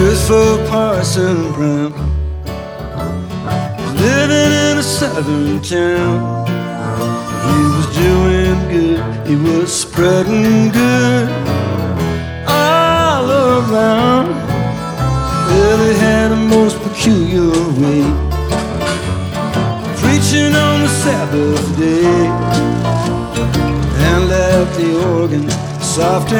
truthful Parson Brown, living in a southern town. He was doing good, he was spreading good all around. Well, he had a most peculiar way, preaching on the Sabbath day, and left the organ soft